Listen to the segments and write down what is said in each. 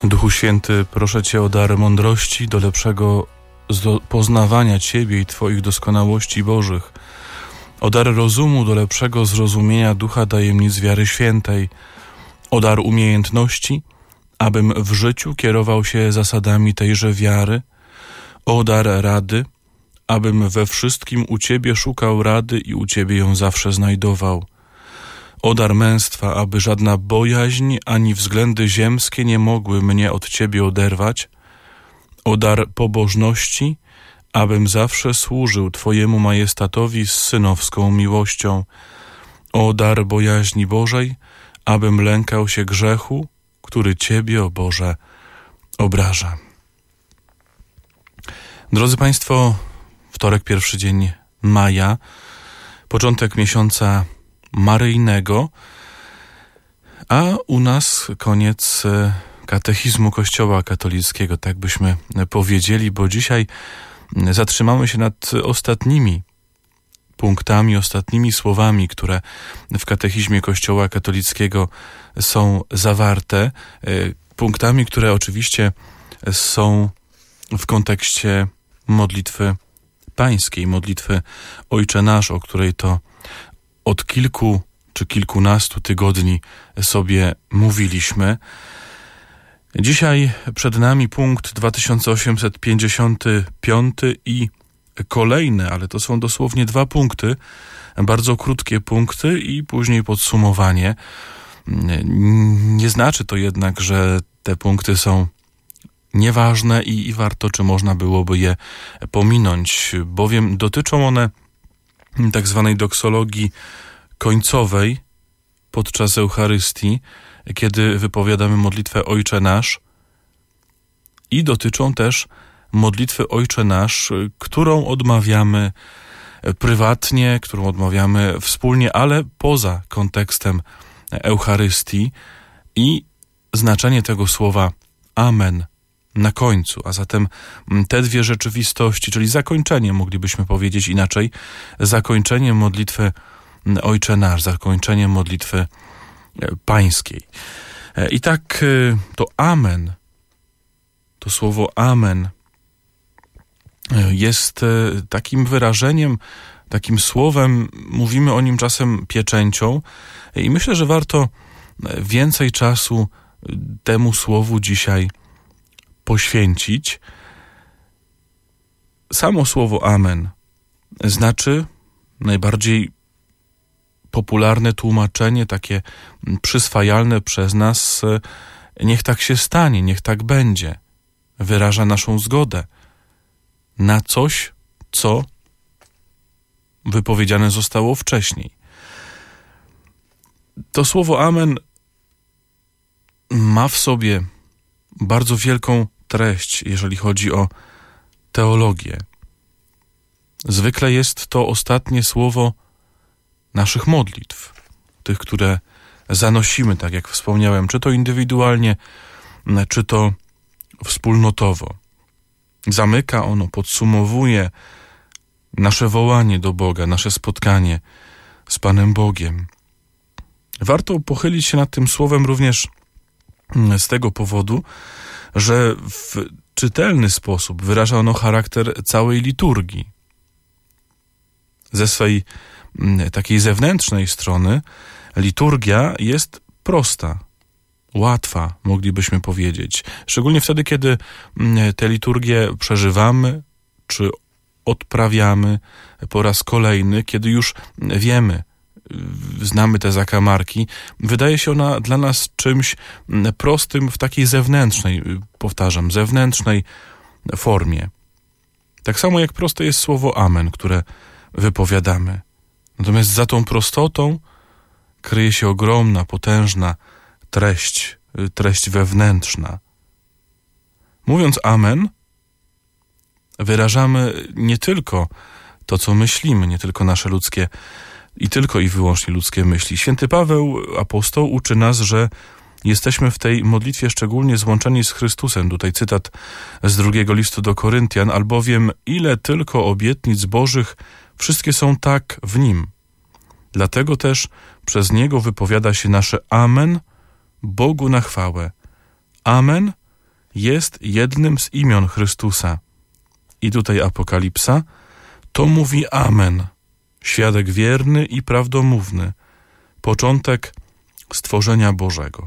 Duchu Święty, proszę Cię o dar mądrości do lepszego poznawania Ciebie i Twoich doskonałości Bożych, o dar rozumu do lepszego zrozumienia ducha tajemnic wiary świętej, o dar umiejętności, abym w życiu kierował się zasadami tejże wiary, o dar rady, abym we wszystkim u Ciebie szukał rady i u Ciebie ją zawsze znajdował, o dar męstwa, aby żadna bojaźń ani względy ziemskie nie mogły mnie od Ciebie oderwać, o dar pobożności, abym zawsze służył Twojemu majestatowi z synowską miłością, o dar bojaźni Bożej, abym lękał się grzechu, który Ciebie, o Boże, obraża. Drodzy Państwo, wtorek, pierwszy dzień maja, początek miesiąca maryjnego, a u nas koniec katechizmu Kościoła katolickiego, tak byśmy powiedzieli, bo dzisiaj zatrzymamy się nad ostatnimi punktami, ostatnimi słowami, które w katechizmie Kościoła katolickiego są zawarte, punktami, które oczywiście są w kontekście modlitwy pańskiej, modlitwy Ojcze Nasz, o której to od kilku czy kilkunastu tygodni sobie mówiliśmy. Dzisiaj przed nami punkt 2855 i kolejne, ale to są dosłownie 2 punkty, bardzo krótkie punkty i później podsumowanie. Nie znaczy to jednak, że te punkty są nieważne i warto, czy można byłoby je pominąć, bowiem dotyczą one tak zwanej doksologii końcowej podczas Eucharystii, kiedy wypowiadamy modlitwę Ojcze Nasz, i dotyczą też modlitwy Ojcze Nasz, którą odmawiamy prywatnie, którą odmawiamy wspólnie, ale poza kontekstem Eucharystii, i znaczenie tego słowa Amen na końcu, a zatem te dwie rzeczywistości, czyli zakończenie, moglibyśmy powiedzieć inaczej, zakończenie modlitwy Ojcze Nasz, zakończenie modlitwy pańskiej. I tak to Amen, to słowo Amen jest takim wyrażeniem, takim słowem, mówimy o nim czasem pieczęcią, i myślę, że warto więcej czasu temu słowu dzisiaj poświęcić. Samo słowo Amen znaczy, najbardziej popularne tłumaczenie, takie przyswajalne przez nas, niech tak się stanie, niech tak będzie. Wyraża naszą zgodę na coś, co wypowiedziane zostało wcześniej. To słowo Amen ma w sobie bardzo wielką treść, jeżeli chodzi o teologię. Zwykle jest to ostatnie słowo naszych modlitw, tych, które zanosimy, tak jak wspomniałem, czy to indywidualnie, czy to wspólnotowo. Zamyka ono, podsumowuje nasze wołanie do Boga, nasze spotkanie z Panem Bogiem. Warto pochylić się nad tym słowem również z tego powodu, że w czytelny sposób wyraża ono charakter całej liturgii. Ze swej takiej zewnętrznej strony liturgia jest prosta, łatwa, moglibyśmy powiedzieć. Szczególnie wtedy, kiedy tę liturgię przeżywamy, czy odprawiamy po raz kolejny, kiedy już wiemy, znamy te zakamarki, wydaje się ona dla nas czymś prostym w takiej zewnętrznej, powtarzam, zewnętrznej formie. Tak samo jak proste jest słowo Amen, które wypowiadamy. Natomiast za tą prostotą kryje się ogromna, potężna treść wewnętrzna. Mówiąc Amen, wyrażamy nie tylko to, co myślimy, nie tylko nasze ludzkie i tylko i wyłącznie ludzkie myśli. Święty Paweł, apostoł, uczy nas, że jesteśmy w tej modlitwie szczególnie złączeni z Chrystusem. Tutaj cytat z 2 listu do Koryntian, albowiem ile tylko obietnic Bożych, wszystkie są tak w Nim. Dlatego też przez Niego wypowiada się nasze Amen Bogu na chwałę. Amen jest jednym z imion Chrystusa. I tutaj Apokalipsa to mówi Amen, świadek wierny i prawdomówny, początek stworzenia Bożego.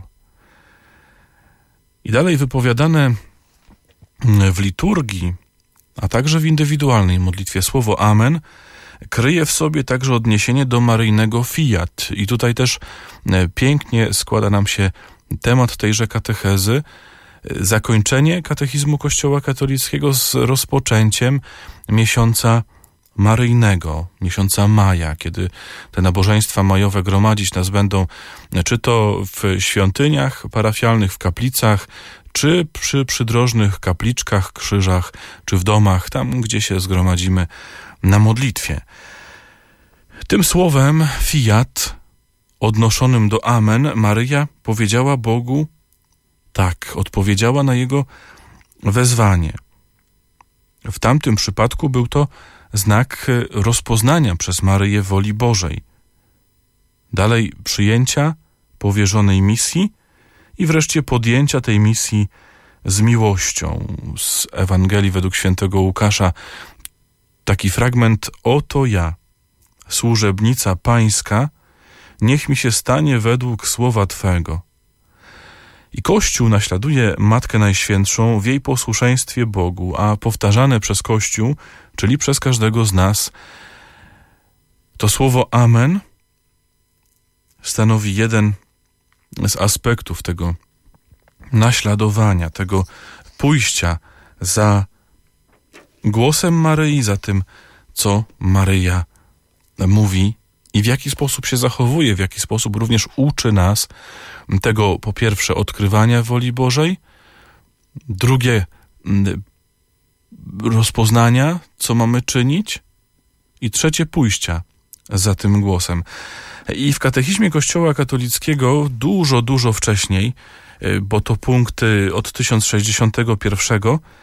I dalej wypowiadane w liturgii, a także w indywidualnej modlitwie słowo Amen kryje w sobie także odniesienie do maryjnego fiat. I tutaj też pięknie składa nam się temat tejże katechezy, zakończenie katechizmu Kościoła katolickiego z rozpoczęciem miesiąca maryjnego, miesiąca maja, kiedy te nabożeństwa majowe gromadzić nas będą, czy to w świątyniach parafialnych, w kaplicach, czy przy przydrożnych kapliczkach, krzyżach, czy w domach, tam gdzie się zgromadzimy na modlitwie. Tym słowem fiat, odnoszonym do Amen, Maryja powiedziała Bogu tak, odpowiedziała na Jego wezwanie. W tamtym przypadku był to znak rozpoznania przez Maryję woli Bożej. Dalej przyjęcia powierzonej misji i wreszcie podjęcia tej misji z miłością. Z Ewangelii według świętego Łukasza taki fragment: oto ja, służebnica Pańska, niech mi się stanie według słowa Twego. I Kościół naśladuje Matkę Najświętszą w jej posłuszeństwie Bogu, a powtarzane przez Kościół, czyli przez każdego z nas, to słowo Amen stanowi jeden z aspektów tego naśladowania, tego pójścia za głosem Maryi, za tym, co Maryja mówi i w jaki sposób się zachowuje, w jaki sposób również uczy nas tego, po pierwsze, odkrywania woli Bożej, drugie, rozpoznania, co mamy czynić, i trzecie, pójścia za tym głosem. I w katechizmie Kościoła katolickiego dużo wcześniej, bo to punkty od 1061,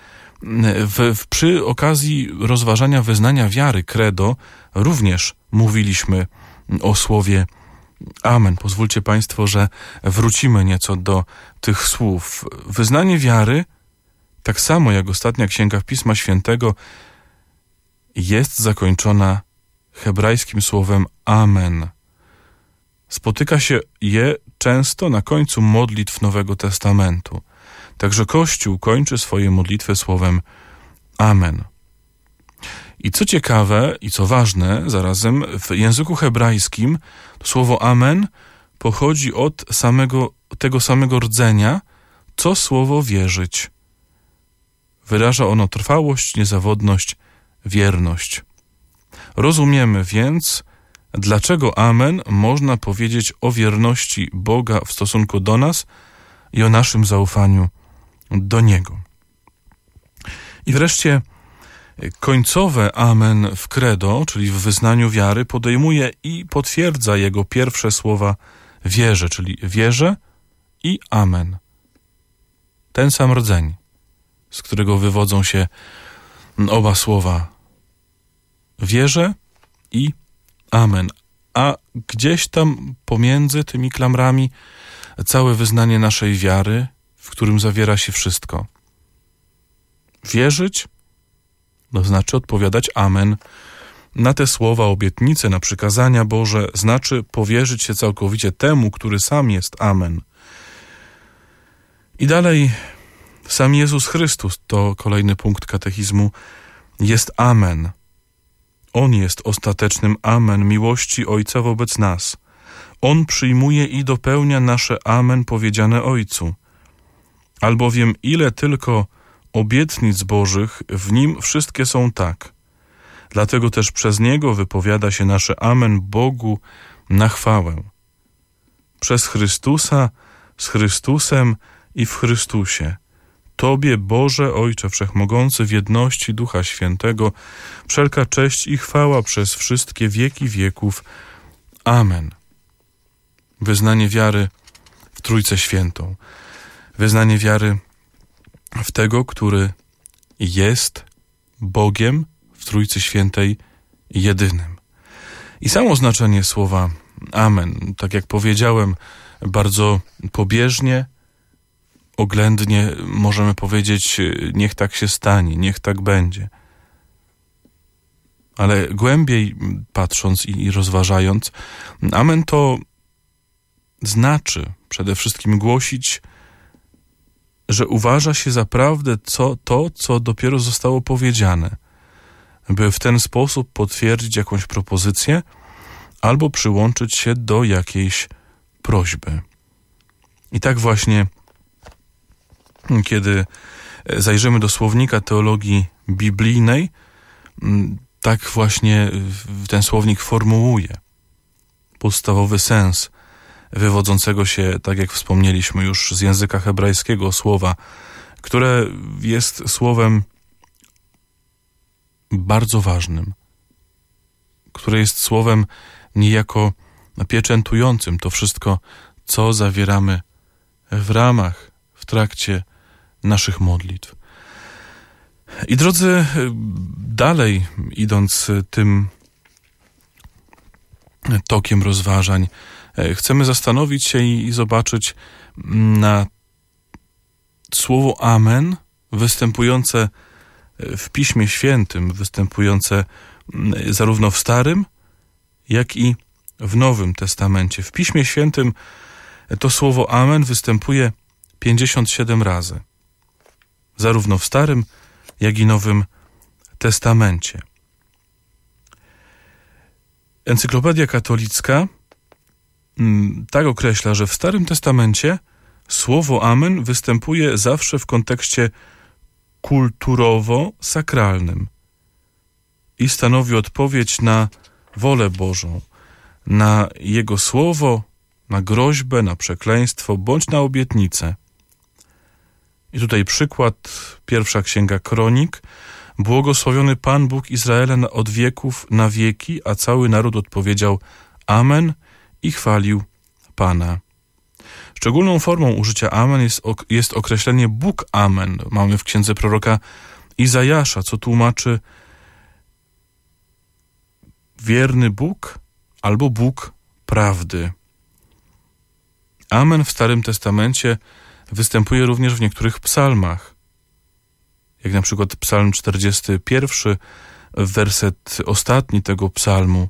przy okazji rozważania wyznania wiary, credo, również mówiliśmy o słowie Amen. Pozwólcie Państwo, że wrócimy nieco do tych słów. Wyznanie wiary, tak samo jak ostatnia księga Pisma Świętego, jest zakończona hebrajskim słowem Amen. Spotyka się je często na końcu modlitw Nowego Testamentu. Także Kościół kończy swoje modlitwy słowem Amen. I co ciekawe i co ważne, zarazem w języku hebrajskim to słowo Amen pochodzi od tego samego rdzenia, co słowo wierzyć. Wyraża ono trwałość, niezawodność, wierność. Rozumiemy więc, dlaczego Amen można powiedzieć o wierności Boga w stosunku do nas i o naszym zaufaniu do Niego. I wreszcie końcowe Amen w credo, czyli w wyznaniu wiary, podejmuje i potwierdza jego pierwsze słowa wierzę, czyli wierzę i Amen. Ten sam rdzeń, z którego wywodzą się oba słowa wierzę i Amen. A gdzieś tam pomiędzy tymi klamrami całe wyznanie naszej wiary, w którym zawiera się wszystko. Wierzyć to znaczy odpowiadać Amen na te słowa, obietnice, na przykazania Boże, znaczy powierzyć się całkowicie temu, który sam jest Amen. I dalej sam Jezus Chrystus, to kolejny punkt katechizmu, jest Amen. On jest ostatecznym Amen miłości Ojca wobec nas. On przyjmuje i dopełnia nasze Amen powiedziane Ojcu. Albowiem ile tylko obietnic Bożych, w Nim wszystkie są tak. Dlatego też przez Niego wypowiada się nasze Amen Bogu na chwałę. Przez Chrystusa, z Chrystusem i w Chrystusie. Tobie, Boże, Ojcze Wszechmogący, w jedności Ducha Świętego, wszelka cześć i chwała przez wszystkie wieki wieków. Amen. Wyznanie wiary w Trójcę Świętą. Wyznanie wiary w tego, który jest Bogiem w Trójcy Świętej jedynym. I samo znaczenie słowa Amen, tak jak powiedziałem, bardzo pobieżnie oględnie możemy powiedzieć: niech tak się stanie, niech tak będzie. Ale głębiej patrząc i rozważając, amen to znaczy przede wszystkim głosić, że uważa się za prawdę co dopiero zostało powiedziane, by w ten sposób potwierdzić jakąś propozycję albo przyłączyć się do jakiejś prośby. I tak właśnie, kiedy zajrzymy do słownika teologii biblijnej, tak właśnie ten słownik formułuje podstawowy sens wywodzącego się, tak jak wspomnieliśmy już, z języka hebrajskiego słowa, które jest słowem bardzo ważnym, które jest słowem niejako pieczętującym to wszystko, co zawieramy w trakcie naszych modlitw. I drodzy, dalej idąc tym tokiem rozważań, chcemy zastanowić się i zobaczyć na słowo amen występujące w Piśmie Świętym, występujące zarówno w Starym, jak i w Nowym Testamencie. W Piśmie Świętym to słowo amen występuje 57 razy. Zarówno w Starym, jak i Nowym Testamencie. Encyklopedia Katolicka tak określa, że w Starym Testamencie słowo amen występuje zawsze w kontekście kulturowo-sakralnym i stanowi odpowiedź na wolę Bożą, na Jego słowo, na groźbę, na przekleństwo bądź na obietnicę. I tutaj przykład, pierwsza Księga Kronik. Błogosławiony Pan Bóg Izraela od wieków na wieki, a cały naród odpowiedział amen i chwalił Pana. Szczególną formą użycia amen jest określenie Bóg amen. Mamy w księdze proroka Izajasza, co tłumaczy wierny Bóg albo Bóg prawdy. Amen w Starym Testamencie występuje również w niektórych psalmach, jak na przykład psalm 41, werset ostatni tego psalmu.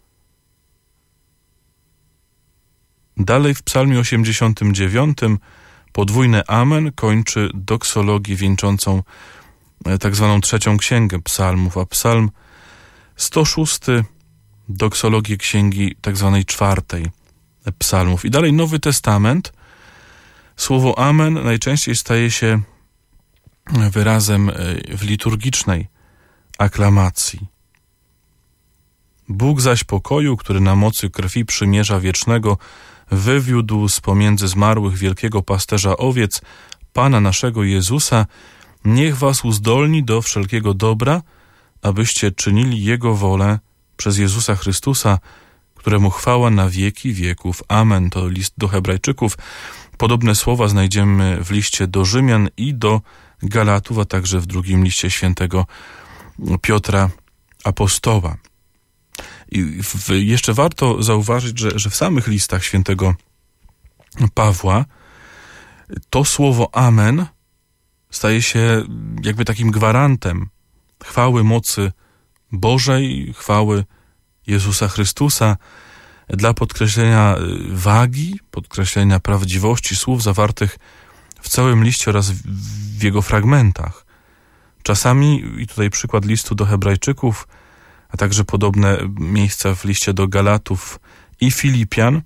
Dalej w psalmie 89 podwójne amen kończy doksologię wieńczącą tak zwaną trzecią księgę psalmów, a psalm 106 doksologię księgi tak zwanej czwartej psalmów. I dalej Nowy Testament. Słowo amen najczęściej staje się wyrazem w liturgicznej aklamacji. Bóg zaś pokoju, który na mocy krwi przymierza wiecznego wywiódł z pomiędzy zmarłych wielkiego pasterza owiec, Pana naszego Jezusa, niech was uzdolni do wszelkiego dobra, abyście czynili Jego wolę przez Jezusa Chrystusa, któremu chwała na wieki wieków. Amen. To list do Hebrajczyków. Podobne słowa znajdziemy w liście do Rzymian i do Galatów, a także w drugim liście świętego Piotra Apostoła. I jeszcze warto zauważyć, że w samych listach świętego Pawła to słowo amen staje się jakby takim gwarantem chwały mocy Bożej, chwały Jezusa Chrystusa, dla podkreślenia wagi, podkreślenia prawdziwości słów zawartych w całym liście oraz w jego fragmentach. Czasami, i tutaj przykład listu do Hebrajczyków, a także podobne miejsca w liście do Galatów i Filipian,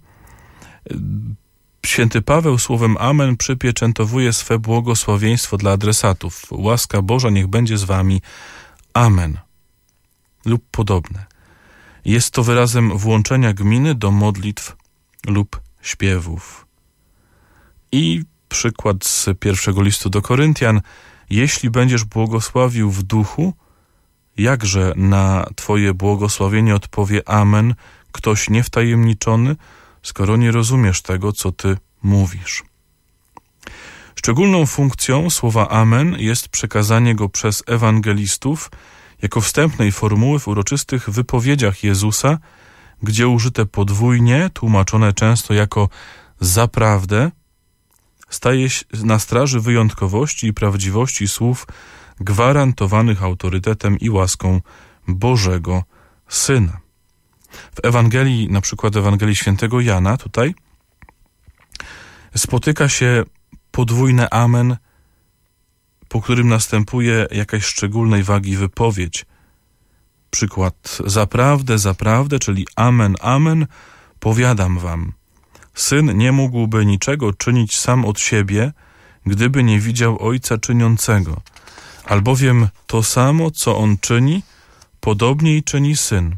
święty Paweł słowem amen przypieczętowuje swe błogosławieństwo dla adresatów. Łaska Boża niech będzie z wami. Amen. Lub podobne. Jest to wyrazem włączenia gminy do modlitw lub śpiewów. I przykład z pierwszego listu do Koryntian. Jeśli będziesz błogosławił w duchu, jakże na twoje błogosławienie odpowie amen ktoś niewtajemniczony, skoro nie rozumiesz tego, co ty mówisz. Szczególną funkcją słowa amen jest przekazanie go przez ewangelistów jako wstępnej formuły w uroczystych wypowiedziach Jezusa, gdzie użyte podwójnie, tłumaczone często jako zaprawdę, staje na straży wyjątkowości i prawdziwości słów gwarantowanych autorytetem i łaską Bożego Syna. W Ewangelii, na przykład Ewangelii Świętego Jana, tutaj spotyka się podwójne amen, po którym następuje jakaś szczególnej wagi wypowiedź. Przykład: zaprawdę, zaprawdę, czyli amen, amen, powiadam wam. Syn nie mógłby niczego czynić sam od siebie, gdyby nie widział Ojca czyniącego. Albowiem to samo, co on czyni, podobniej czyni Syn.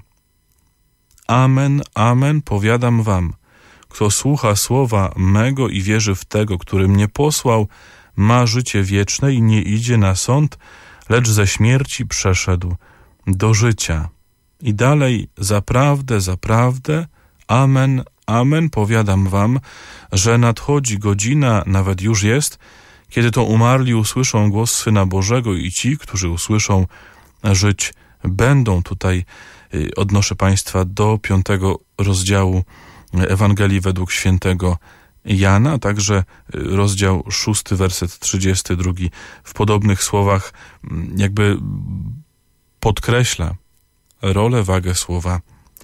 Amen, amen, powiadam wam. Kto słucha słowa mego i wierzy w tego, który mnie posłał, ma życie wieczne i nie idzie na sąd, lecz ze śmierci przeszedł do życia. I dalej: zaprawdę, zaprawdę, amen, amen, powiadam wam, że nadchodzi godzina, nawet już jest, kiedy to umarli usłyszą głos Syna Bożego i ci, którzy usłyszą, żyć będą. Tutaj odnoszę Państwa do 5 rozdziału Ewangelii według świętego Jana, a także rozdział 6, werset 32 w podobnych słowach jakby podkreśla rolę, wagę słowa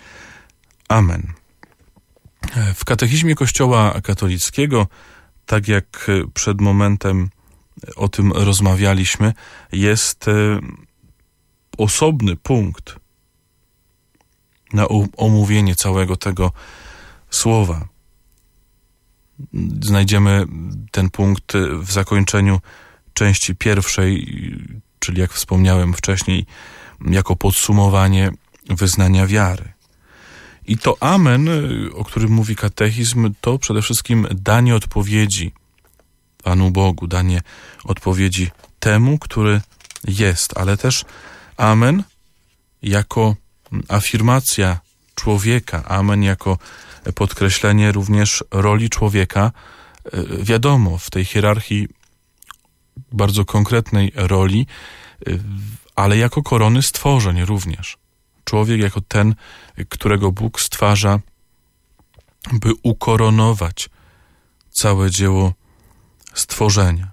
amen. W katechizmie Kościoła katolickiego, tak jak przed momentem o tym rozmawialiśmy, jest osobny punkt na omówienie całego tego słowa. Znajdziemy ten punkt w zakończeniu części pierwszej, czyli jak wspomniałem wcześniej, jako podsumowanie wyznania wiary. I to amen, o którym mówi katechizm, to przede wszystkim danie odpowiedzi Panu Bogu, danie odpowiedzi temu, który jest, ale też amen jako afirmacja człowieka, amen jako podkreślenie również roli człowieka, wiadomo, w tej hierarchii bardzo konkretnej roli, ale jako korony stworzeń również. Człowiek jako ten, którego Bóg stwarza, by ukoronować całe dzieło stworzenia.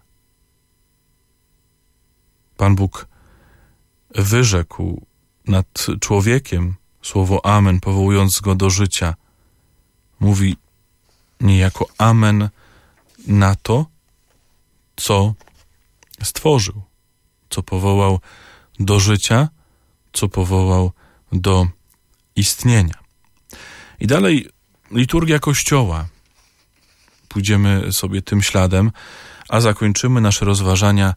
Pan Bóg wyrzekł nad człowiekiem słowo amen, powołując go do życia. Mówi niejako amen na to, co stworzył, co powołał do życia, co powołał do istnienia. I dalej liturgia Kościoła. Pójdziemy sobie tym śladem, a zakończymy nasze rozważania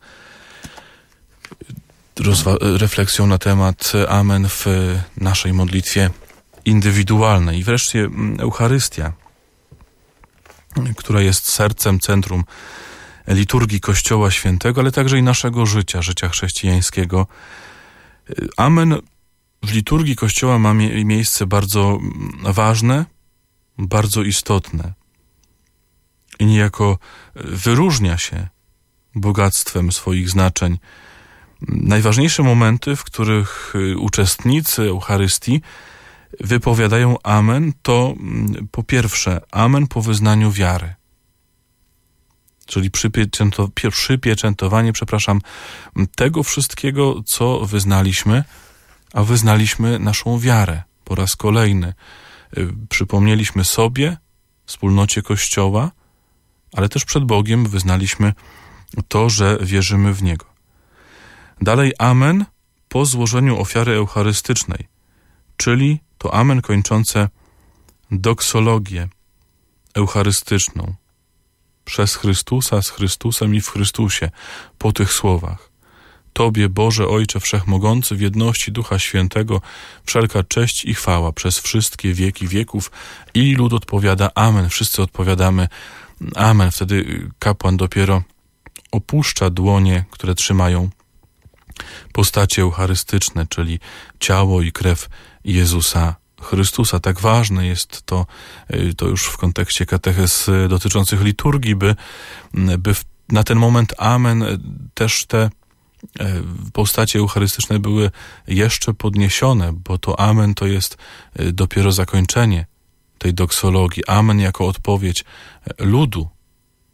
refleksją na temat amen w naszej modlitwie indywidualnej. I wreszcie Eucharystia, która jest sercem, centrum liturgii Kościoła Świętego, ale także i naszego życia, życia chrześcijańskiego. Amen w liturgii Kościoła ma miejsce bardzo ważne, bardzo istotne i niejako wyróżnia się bogactwem swoich znaczeń. Najważniejsze momenty, w których uczestnicy Eucharystii wypowiadają amen, to po pierwsze amen po wyznaniu wiary, czyli przypieczętowanie, tego wszystkiego, co wyznaliśmy, a wyznaliśmy naszą wiarę po raz kolejny. Przypomnieliśmy sobie, wspólnocie Kościoła, ale też przed Bogiem wyznaliśmy to, że wierzymy w Niego. Dalej amen po złożeniu ofiary eucharystycznej, czyli to amen kończące doksologię eucharystyczną. Przez Chrystusa, z Chrystusem i w Chrystusie, po tych słowach. Tobie, Boże Ojcze Wszechmogący, w jedności Ducha Świętego, wszelka cześć i chwała przez wszystkie wieki wieków. I lud odpowiada amen. Wszyscy odpowiadamy amen. Wtedy kapłan dopiero opuszcza dłonie, które trzymają postacie eucharystyczne, czyli ciało i krew Jezusa Chrystusa. Tak ważne jest to już w kontekście katechez dotyczących liturgii, by na ten moment amen też te postacie eucharystyczne były jeszcze podniesione, bo to amen to jest dopiero zakończenie tej doksologii. Amen jako odpowiedź ludu,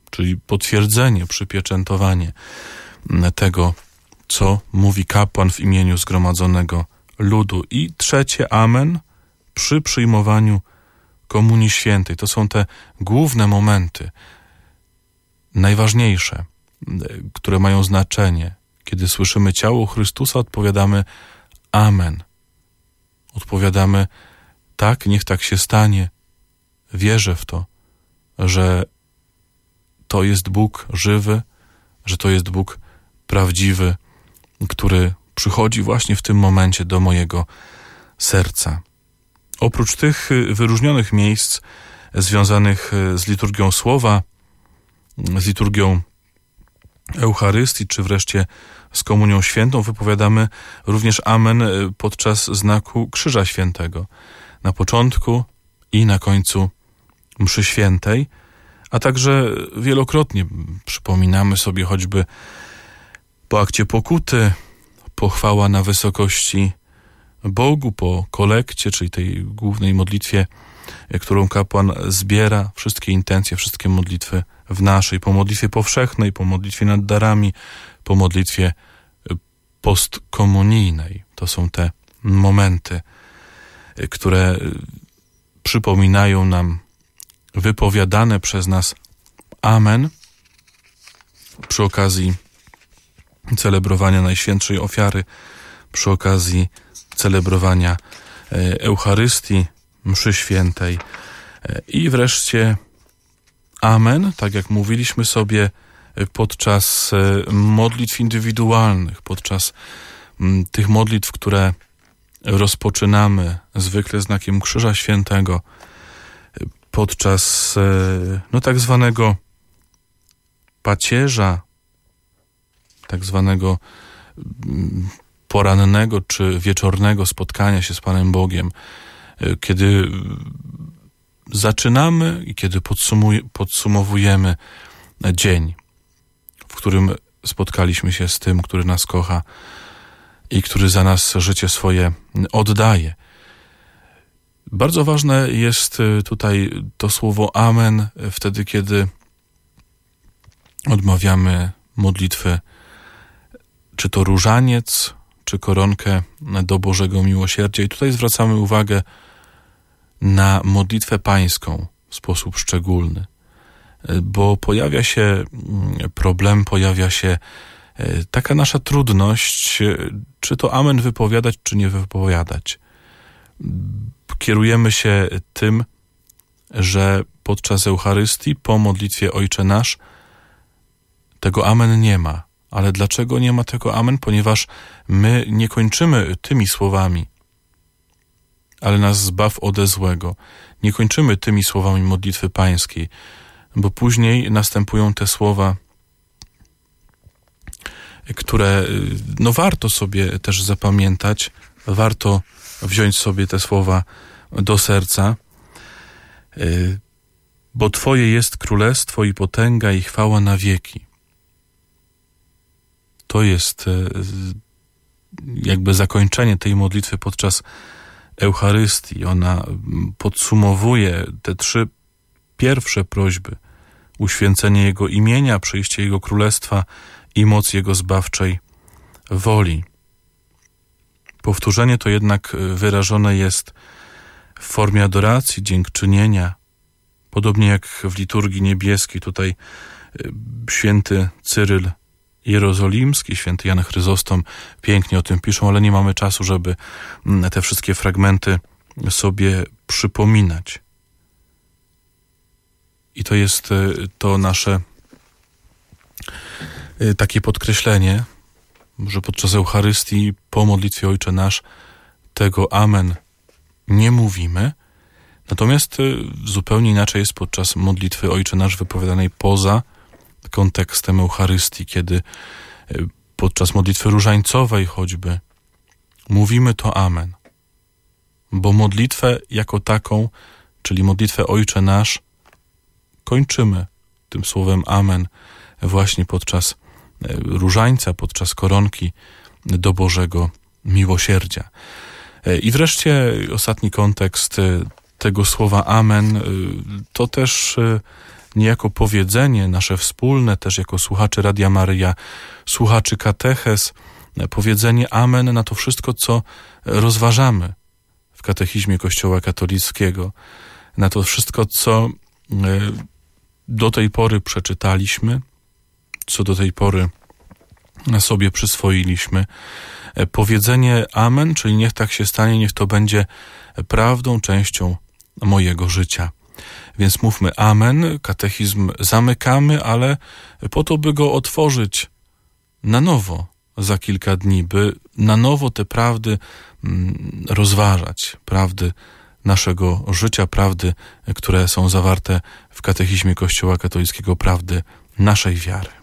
czyli potwierdzenie, przypieczętowanie tego, co mówi kapłan w imieniu zgromadzonego ludu. I trzecie amen przy przyjmowaniu Komunii Świętej. To są te główne momenty, najważniejsze, które mają znaczenie. Kiedy słyszymy ciało Chrystusa, odpowiadamy amen. Odpowiadamy tak, niech tak się stanie. Wierzę w to, że to jest Bóg żywy, że to jest Bóg prawdziwy, który przychodzi właśnie w tym momencie do mojego serca. Oprócz tych wyróżnionych miejsc związanych z liturgią słowa, z liturgią Eucharystii, czy wreszcie z Komunią Świętą, wypowiadamy również amen podczas znaku Krzyża Świętego. Na początku i na końcu mszy świętej, a także wielokrotnie przypominamy sobie choćby po akcie pokuty, pochwała na wysokości Bogu, po kolekcie, czyli tej głównej modlitwie, którą kapłan zbiera, wszystkie intencje, wszystkie modlitwy w naszej, po modlitwie powszechnej, po modlitwie nad darami, po modlitwie postkomunijnej. To są te momenty, które przypominają nam wypowiadane przez nas amen przy okazji celebrowania Najświętszej Ofiary, przy okazji celebrowania Eucharystii, mszy świętej. I wreszcie amen, tak jak mówiliśmy sobie podczas modlitw indywidualnych, podczas tych modlitw, które rozpoczynamy zwykle znakiem Krzyża Świętego, podczas tak zwanego pacierza, tak zwanego porannego czy wieczornego spotkania się z Panem Bogiem, kiedy zaczynamy i kiedy podsumowujemy dzień, w którym spotkaliśmy się z tym, który nas kocha i który za nas życie swoje oddaje. Bardzo ważne jest tutaj to słowo amen wtedy, kiedy odmawiamy modlitwy, czy to różaniec, czy koronkę do Bożego Miłosierdzia. I tutaj zwracamy uwagę na modlitwę pańską w sposób szczególny, bo pojawia się problem, pojawia się taka nasza trudność, czy to amen wypowiadać, czy nie wypowiadać. Kierujemy się tym, że podczas Eucharystii, po modlitwie Ojcze Nasz, tego amen nie ma. Ale dlaczego nie ma tego amen? Ponieważ my nie kończymy tymi słowami, ale nas zbaw ode złego. Nie kończymy tymi słowami modlitwy pańskiej, bo później następują te słowa, które warto sobie też zapamiętać, warto wziąć sobie te słowa do serca, bo Twoje jest królestwo i potęga i chwała na wieki. To jest jakby zakończenie tej modlitwy podczas Eucharystii. Ona podsumowuje te 3 pierwsze prośby: uświęcenie Jego imienia, przyjście Jego królestwa i moc Jego zbawczej woli. Powtórzenie to jednak wyrażone jest w formie adoracji, dziękczynienia. Podobnie jak w liturgii niebieskiej, tutaj święty Cyryl Jerozolimski, święty Jan Chryzostom pięknie o tym piszą, ale nie mamy czasu, żeby te wszystkie fragmenty sobie przypominać. I to jest to nasze takie podkreślenie, że podczas Eucharystii, po modlitwie Ojcze Nasz, tego amen nie mówimy, natomiast zupełnie inaczej jest podczas modlitwy Ojcze Nasz wypowiadanej poza kontekstem Eucharystii, kiedy podczas modlitwy różańcowej choćby mówimy to amen, bo modlitwę jako taką, czyli modlitwę Ojcze Nasz, kończymy tym słowem amen właśnie podczas różańca, podczas koronki do Bożego Miłosierdzia. I wreszcie ostatni kontekst tego słowa amen to też niejako powiedzenie nasze wspólne, też jako słuchaczy Radia Maryja, słuchaczy katechez, powiedzenie amen na to wszystko, co rozważamy w katechizmie Kościoła katolickiego, na to wszystko, co do tej pory przeczytaliśmy, co do tej pory sobie przyswoiliśmy. Powiedzenie amen, czyli niech tak się stanie, niech to będzie prawdą, częścią mojego życia. Więc mówmy amen, katechizm zamykamy, ale po to, by go otworzyć na nowo za kilka dni, by na nowo te prawdy rozważać, prawdy naszego życia, prawdy, które są zawarte w katechizmie Kościoła katolickiego, prawdy naszej wiary.